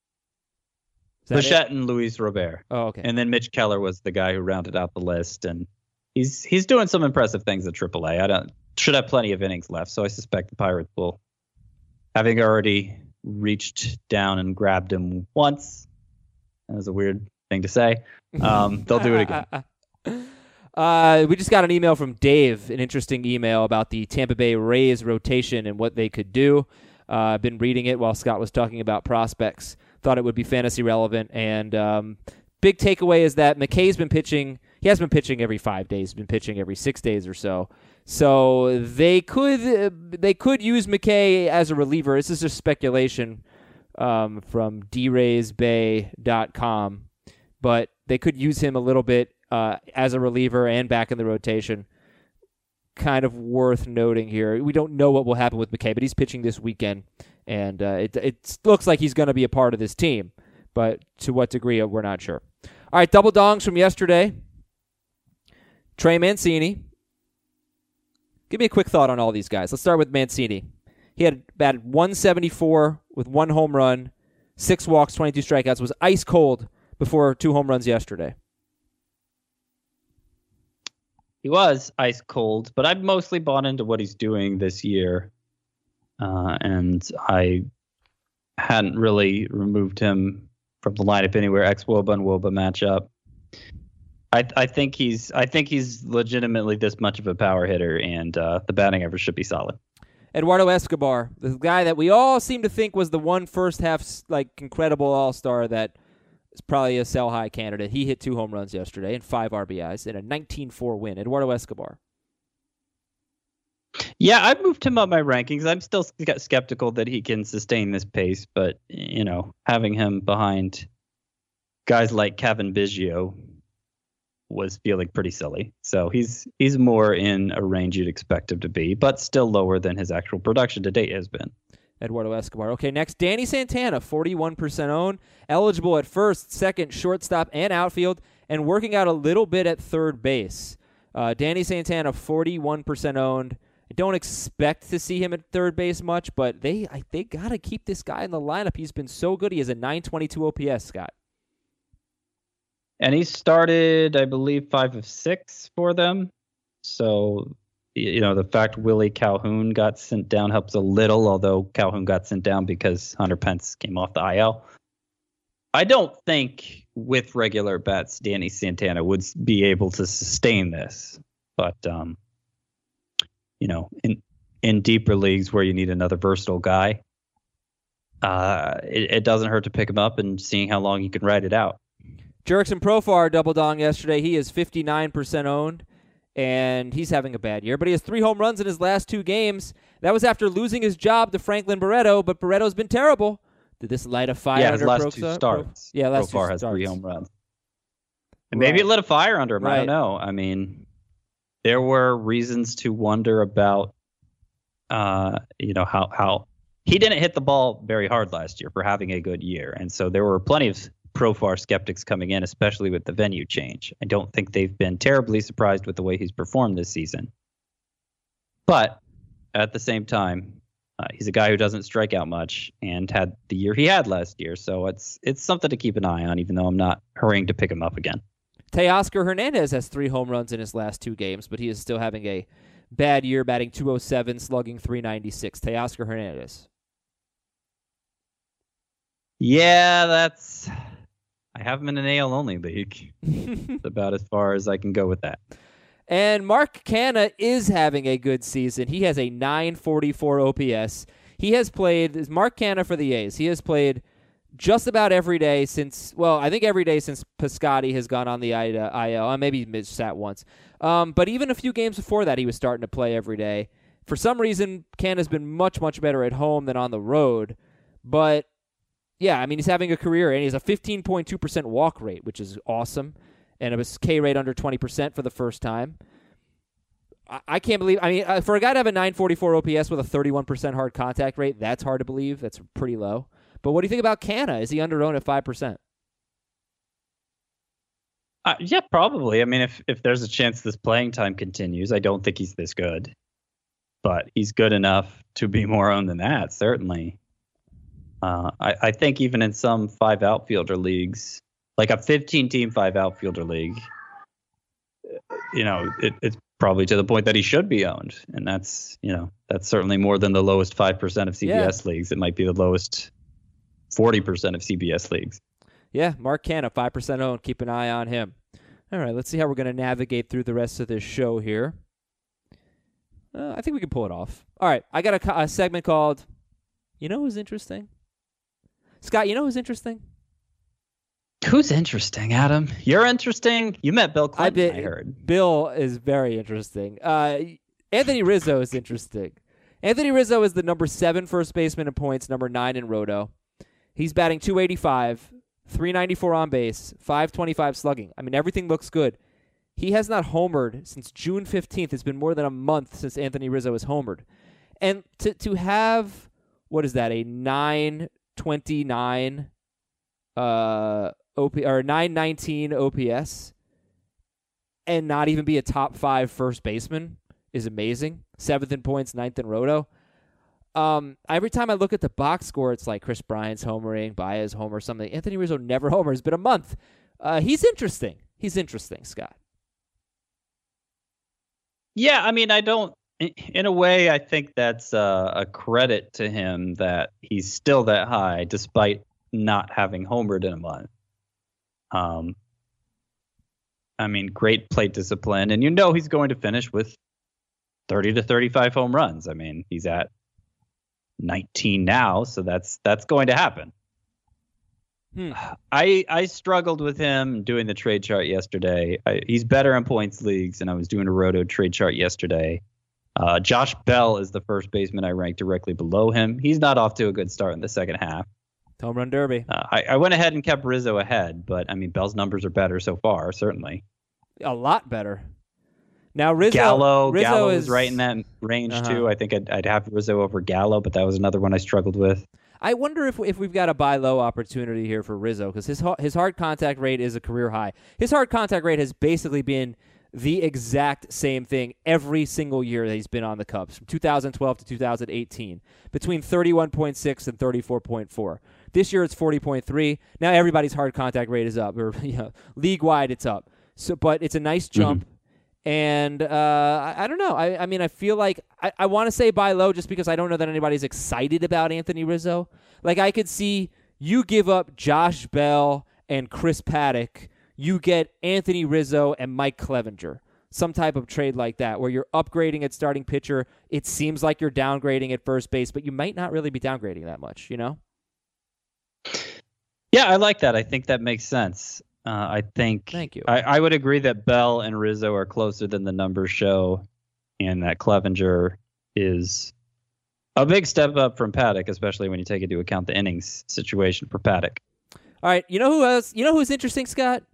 Bichette and Luis Robert.
Oh, okay.
And then Mitch Keller was the guy who rounded out the list, and he's doing some impressive things at AAA. Should have plenty of innings left, so I suspect the Pirates will, having already reached down and grabbed him once. That was a weird thing to say. They'll do it again.
We just got an email from Dave, an interesting email about the Tampa Bay Rays rotation and what they could do. I've been reading it while Scott was talking about prospects. Thought it would be fantasy relevant. And big takeaway is that McKay's been pitching. He has been pitching every 5 days. He's been pitching every 6 days or so. So they could use McKay as a reliever. This is just speculation from draysbay.com. But they could use him a little bit as a reliever and back in the rotation. Kind of worth noting here. We don't know what will happen with McKay, but he's pitching this weekend, and it looks like he's going to be a part of this team. But to what degree, we're not sure. All right, double dongs from yesterday. Trey Mancini. Give me a quick thought on all these guys. Let's start with Mancini. He had batted 174 with 1 home run, 6 walks, 22 strikeouts. Was ice cold before 2 home runs yesterday.
He was ice cold, but I've mostly bought into what he's doing this year. And I hadn't really removed him from the lineup anywhere. Ex-Woba and Woba matchup. I think he's legitimately this much of a power hitter, and the batting average should be solid.
Eduardo Escobar, the guy that we all seem to think was the one first half incredible all-star that is probably a sell-high candidate. He hit 2 home runs yesterday and 5 RBIs in a 19-4 win. Eduardo Escobar.
Yeah, I've moved him up my rankings. I'm still skeptical that he can sustain this pace, but, having him behind guys like Kevin Biggio was feeling pretty silly. So he's more in a range you'd expect him to be, but still lower than his actual production to date has been.
Eduardo Escobar. Okay, next, Danny Santana, 41% owned, eligible at first, second, shortstop, and outfield, and working out a little bit at third base. Danny Santana, 41% owned. I don't expect to see him at third base much, but they got to keep this guy in the lineup. He's been so good. He has a 922 OPS, Scott.
And he started, I believe, 5 of 6 for them. So, the fact Willie Calhoun got sent down helps a little, although Calhoun got sent down because Hunter Pence came off the IL. I don't think with regular bats, Danny Santana would be able to sustain this. But, in deeper leagues where you need another versatile guy, it doesn't hurt to pick him up and seeing how long you can ride it out.
Jurickson Profar double dong yesterday. He is 59% owned, and he's having a bad year. But he has 3 home runs in his last 2 games. That was after losing his job to Franklin Barreto, but Barreto's been terrible. Did this light a fire under
his last
Profar?
2 starts.
Yeah, last 2
Profar
starts.
has 3 home runs. And maybe it lit a fire under him.
Right.
I don't know. I mean, there were reasons to wonder about, how he didn't hit the ball very hard last year for having a good year. And so there were plenty of Profar skeptics coming in, especially with the venue change. I don't think they've been terribly surprised with the way he's performed this season. But at the same time, he's a guy who doesn't strike out much and had the year he had last year. So it's something to keep an eye on, even though I'm not hurrying to pick him up again.
Teoscar Hernandez has 3 home runs in his last 2 games, but he is still having a bad year, batting .207, slugging .396. Teoscar Hernandez.
Yeah, I have him in an AL-only league. It's about as far as I can go with that.
And Mark Canha is having a good season. He has a 944 OPS. He has played, Mark Canha for the A's, he has played just about every day since Piscotty has gone on the IL. Maybe he sat once. But even a few games before that, he was starting to play every day. For some reason, Canha's been much, much better at home than on the road. But, yeah, I mean, he's having a career, and he has a 15.2% walk rate, which is awesome. And it was K rate under 20% for the first time. I can't believe, for a guy to have a 944 OPS with a 31% hard contact rate, that's hard to believe. That's pretty low. But what do you think about Canha? Is he under-owned at 5%?
Yeah, probably. I mean, if there's a chance this playing time continues, I don't think he's this good. But he's good enough to be more owned than that, certainly. I think even in some 5 outfielder leagues, like a 15-team 5 outfielder league, it's probably to the point that he should be owned. And that's certainly more than the lowest 5% of CBS leagues. It might be the lowest 40% of CBS leagues.
Yeah, Mark Canha, 5% owned. Keep an eye on him. All right, let's see how we're going to navigate through the rest of this show here. I think we can pull it off. All right, I got a segment called, You Know Who's Interesting? Scott, you know who's interesting?
Who's interesting, Adam? You're interesting. You met Bill Clinton, I heard.
Bill is very interesting. Anthony Rizzo is interesting. Anthony Rizzo is the number 7 first baseman in points, number 9 in Roto. He's batting .285, .394 on base, .525 slugging. I mean, everything looks good. He has not homered since June 15th. It's been more than a month since Anthony Rizzo has homered. And to have, what is that, a 929 or 919 OPS and not even be a top 5 first baseman is amazing. 7th in points, 9th in Roto. Every time I look at the box score, it's like Chris Bryant's homering, Baez homer, something. Anthony Rizzo never homers. It's been a month. He's interesting. He's interesting, Scott.
Yeah, I mean, in a way, I think that's a credit to him that he's still that high despite not having homered in a month. I mean, great plate discipline, and he's going to finish with 30 to 35 home runs. I mean, he's at 19 now, so that's going to happen. I struggled with him doing the trade chart yesterday. He's better in points leagues, and I was doing a Roto trade chart yesterday. Josh Bell is the first baseman I ranked directly below him. He's not off to a good start in the second half.
Home run derby.
I went ahead and kept Rizzo ahead, but I mean, Bell's numbers are better so far, certainly.
A lot better. Now Rizzo
Gallo is right in that range too. I think I'd have Rizzo over Gallo, but that was another one I struggled with.
I wonder if we've got a buy low opportunity here for Rizzo because his hard contact rate is a career high. His hard contact rate has basically been the exact same thing every single year that he's been on the Cubs, from 2012 to 2018, between 31.6 and 34.4. This year it's 40.3. Now everybody's hard contact rate is up, or league-wide it's up. So, but it's a nice jump. And I don't know. I mean, I feel like I want to say buy low just because I don't know that anybody's excited about Anthony Rizzo. Like, I could see you give up Josh Bell and Chris Paddock, you get Anthony Rizzo and Mike Clevenger. Some type of trade like that where you're upgrading at starting pitcher. It seems like you're downgrading at first base, but you might not really be downgrading that much, you know?
Yeah, I like that. I think that makes sense. I think
Thank you.
I would agree that Bell and Rizzo are closer than the numbers show, and that Clevenger is a big step up from Paddock, especially when you take into account the innings situation for Paddock.
All right, you know who else? You know who's interesting, Scott?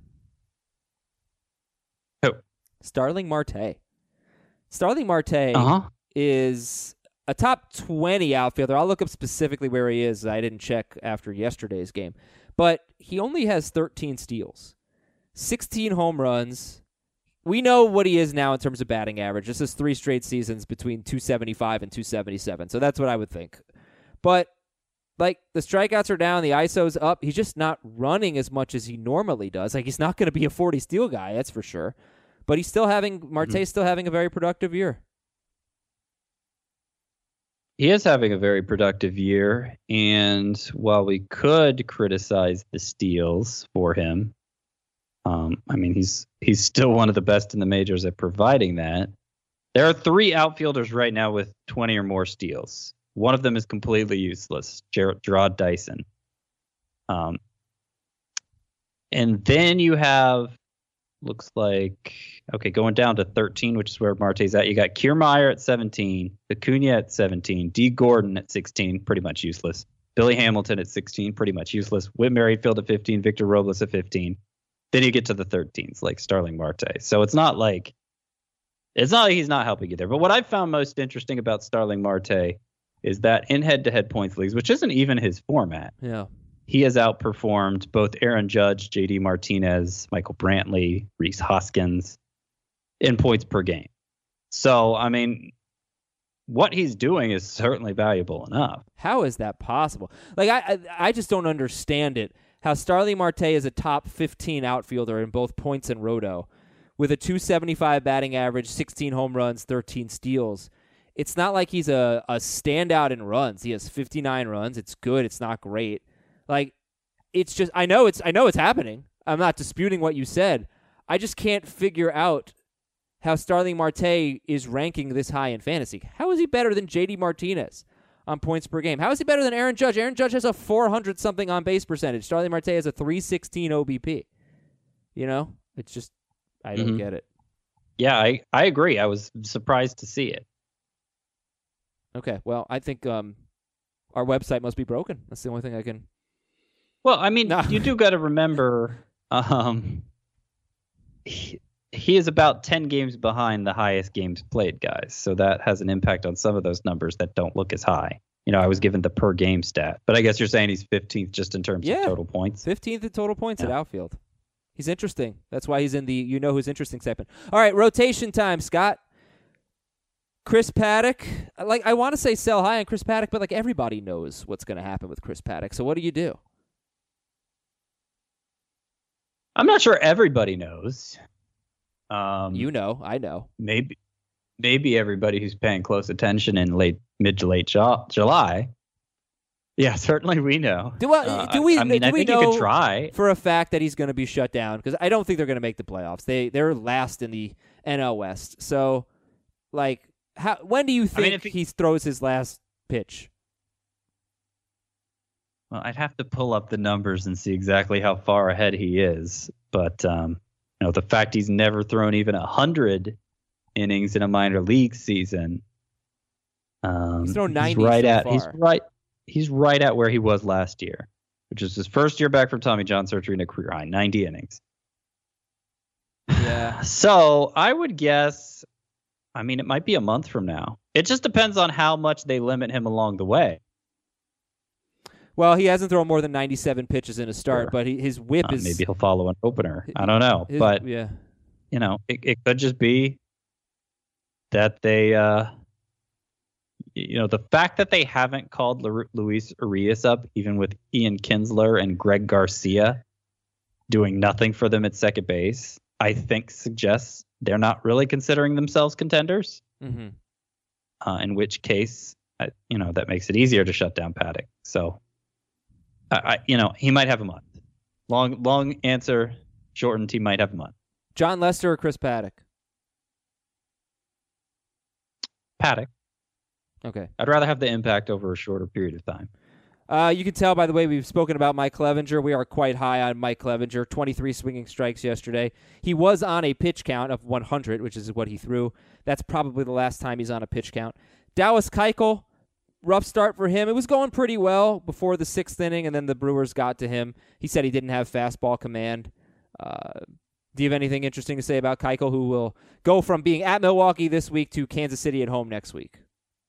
Who?
Starling Marte. Starling Marte is a top 20 outfielder. I'll look up specifically where he is. I didn't check after yesterday's game. But he only has 13 steals, 16 home runs. We know what he is now in terms of batting average. This is 3 straight seasons between 275 and 277. So that's what I would think. But, like, the strikeouts are down, the ISO's up. He's just not running as much as he normally does. Like, he's not going to be a 40 steal guy, that's for sure. But Marte's still having a very productive year.
He is having a very productive year, and while we could criticize the steals for him, I mean, he's still one of the best in the majors at providing that. There are 3 outfielders right now with 20 or more steals. One of them is completely useless, Gerard Dyson. And then you have, looks like, okay, going down to 13, which is where Marte's at. You got Kiermaier at 17, Acuna at 17, D. Gordon at 16, pretty much useless. Billy Hamilton at 16, pretty much useless. Whit Merrifield at 15, Victor Robles at 15. Then you get to the 13s, like Starling Marte. So it's not like he's not helping you there. But what I found most interesting about Starling Marte is that in head-to-head points leagues, which isn't even his format, he has outperformed both Aaron Judge, J.D. Martinez, Michael Brantley, Rhys Hoskins in points per game. So, I mean, what he's doing is certainly valuable enough.
How is that possible? Like, I just don't understand it. How Starling Marte is a top 15 outfielder in both points and roto with a 275 batting average, 16 home runs, 13 steals. It's not like he's a standout in runs. He has 59 runs. It's good. It's not great. Like, it's just, I know it's happening. I'm not disputing what you said. I just can't figure out how Starling Marte is ranking this high in fantasy. How is he better than J.D. Martinez on points per game? How is he better than Aaron Judge? Aaron Judge has a 400-something on-base percentage. Starling Marte has a 316 OBP. You know? It's just, I don't get it.
Yeah, I agree. I was surprised to see it.
Okay, well, I think our website must be broken. That's the only thing I can...
Well, I mean, you do got to remember he is about 10 games behind the highest games played guys. So that has an impact on some of those numbers that don't look as high. You know, I was given the per game stat, but I guess you're saying he's 15th just in terms of total points.
15th in total points at outfield. He's interesting. That's why he's in the you know who's interesting segment. All right, rotation time, Scott. Chris Paddock. Like, I want to say sell high on Chris Paddock, but like everybody knows what's going to happen with Chris Paddock. So what do you do?
I'm not sure everybody knows.
You know, I know.
Maybe everybody who's paying close attention in mid to late July. Yeah, certainly we know.
Do we
think
know
you could try
for a fact that he's going to be shut down? Because I don't think they're going to make the playoffs. They're last in the NL West. So, like, when do you think he throws his last pitch?
Well, I'd have to pull up the numbers and see exactly how far ahead he is. But the fact he's never thrown even 100 innings in a minor league season.
He's thrown 90
He's right at where he was last year, which is his first year back from Tommy John surgery and a career high, 90 innings.
Yeah.
So I would guess, I mean, it might be a month from now. It just depends on how much they limit him along the way.
Well, he hasn't thrown more than 97 pitches in a start, but his whip is...
Maybe he'll follow an opener. I don't know. it could just be that they, the fact that they haven't called Luis Urias up, even with Ian Kinsler and Greg Garcia doing nothing for them at second base, I think suggests they're not really considering themselves contenders.
Mm-hmm.
In which case, that makes it easier to shut down Paddock. So, he might have a month. Long answer, shortened. He might have a month.
John Lester or Chris Paddock?
Paddock.
Okay.
I'd rather have the impact over a shorter period of time.
You can tell by the way we've spoken about Mike Clevenger. We are quite high on Mike Clevenger. 23 swinging strikes yesterday. He was on a pitch count of 100, which is what he threw. That's probably the last time he's on a pitch count. Dallas Keuchel, rough start for him. It was going pretty well before the 6th inning, and then the Brewers got to him. He said he didn't have fastball command. Do you have anything interesting to say about Keuchel, who will go from being at Milwaukee this week to Kansas City at home next week?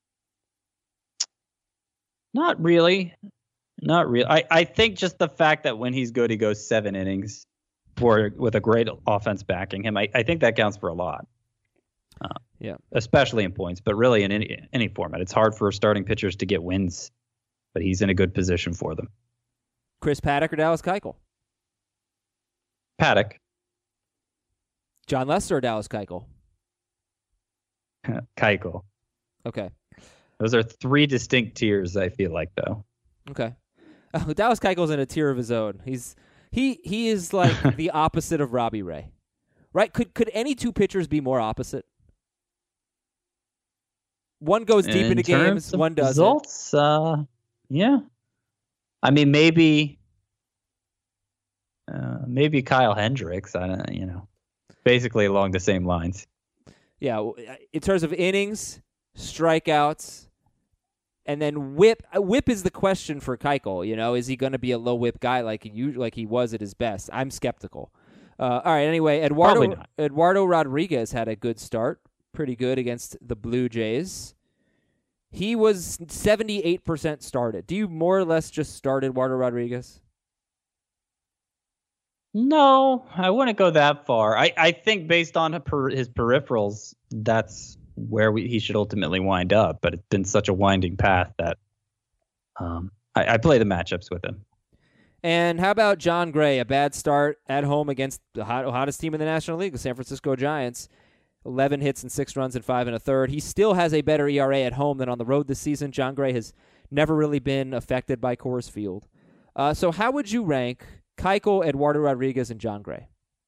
Not really. I think just the fact that when he's good, he goes 7 innings with a great offense backing him. I think that counts for a lot.
Yeah,
especially in points, but really in any format. It's hard for starting pitchers to get wins, but he's in a good position for them.
Chris Paddock or Dallas Keuchel?
Paddock.
John Lester or Dallas Keuchel?
Keuchel.
Okay.
Those are 3 distinct tiers, I feel like, though.
Okay. Dallas Keuchel's in a tier of his own. He is like the opposite of Robbie Ray. Right? Could any two pitchers be more opposite? One goes deep into games, one doesn't.
Results, yeah. I mean, maybe Kyle Hendricks. Basically along the same lines.
Yeah, in terms of innings, strikeouts, and then whip. Whip is the question for Keuchel. Is he going to be a low whip guy like he was at his best? I'm skeptical. All right. Anyway, Eduardo Rodriguez had a good start, pretty good against the Blue Jays. He was 78% started. Do you more or less just start Eduardo Rodriguez?
No, I wouldn't go that far. I think based on his peripherals, that's where he should ultimately wind up. But it's been such a winding path that I play the matchups with him.
And how about John Gray? A bad start at home against the hottest team in the National League, the San Francisco Giants. 11 hits and 6 runs in 5 1/3. He still has a better ERA at home than on the road this season. John Gray has never really been affected by Coors Field. So how would you rank Keuchel, Eduardo Rodriguez, and John Gray?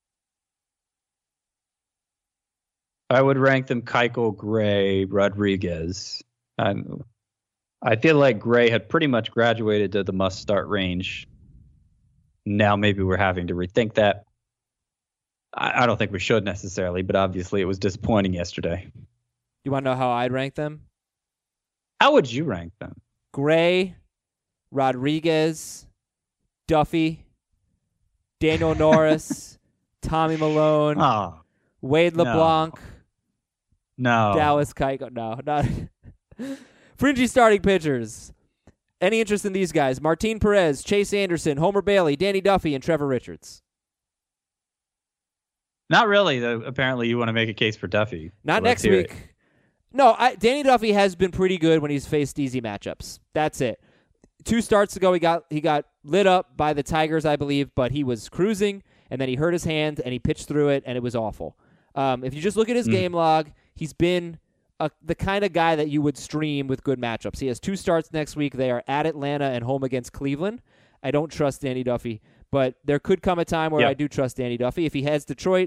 I would rank them Keuchel, Gray, Rodriguez. I feel like Gray had pretty much graduated to the must-start range. Now maybe we're having to rethink that. I don't think we should necessarily, but obviously it was disappointing yesterday.
You want to know how I'd rank them?
How would you rank them?
Gray, Rodriguez, Duffy, Daniel Norris, Tommy Malone, Wade LeBlanc, Dallas Keuchel. No, not fringy starting pitchers. Any interest in these guys? Martin Perez, Chase Anderson, Homer Bailey, Danny Duffy, and Trevor Richards.
Not really, though. Apparently you want to make a case for Duffy.
Not next week. No, Danny Duffy has been pretty good when he's faced easy matchups. That's it. 2 starts ago, he got lit up by the Tigers, I believe, but he was cruising, and then he hurt his hand, and he pitched through it, and it was awful. If you just look at his game log, he's been the kind of guy that you would stream with good matchups. He has 2 starts next week. They are at Atlanta and home against Cleveland. I don't trust Danny Duffy, but there could come a time where I do trust Danny Duffy. If he has Detroit,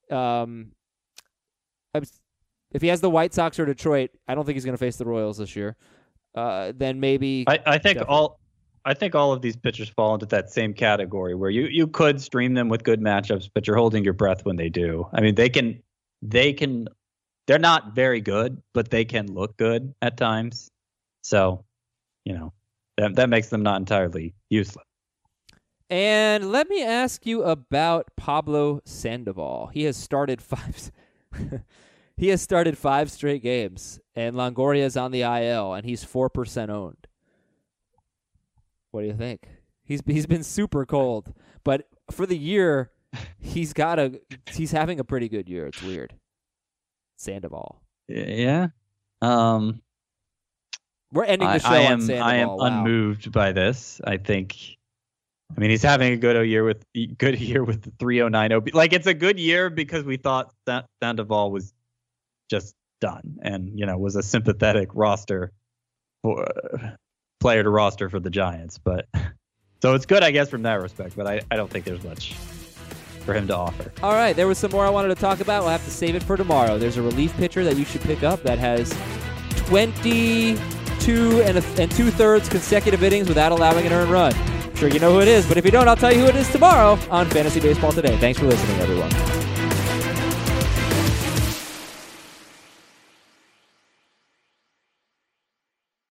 if he has the White Sox or Detroit, I don't think he's going to face the Royals this year. Then maybe
I think all of these pitchers fall into that same category where you could stream them with good matchups, but you're holding your breath when they do. I mean, they're not very good, but they can look good at times. So, that makes them not entirely useless.
And let me ask you about Pablo Sandoval. He has started 5 straight games, and Longoria's on the IL, and he's 4% owned. What do you think? He's been super cold, but for the year, He's having a pretty good year. It's weird. Sandoval.
Yeah.
We're ending the show on Sandoval.
I am unmoved by this. I mean, he's having a good year with the 309 OB. Like, it's a good year because we thought that Sandoval was just done and, was a sympathetic player to roster for the Giants. But so it's good, I guess, from that respect. But I don't think there's much for him to offer.
All right, there was some more I wanted to talk about. We'll have to save it for tomorrow. There's a relief pitcher that you should pick up that has 22 and 2/3 consecutive innings without allowing an earned run. I'm sure you know who it is, but if you don't, I'll tell you who it is tomorrow on Fantasy Baseball Today. Thanks for listening, everyone.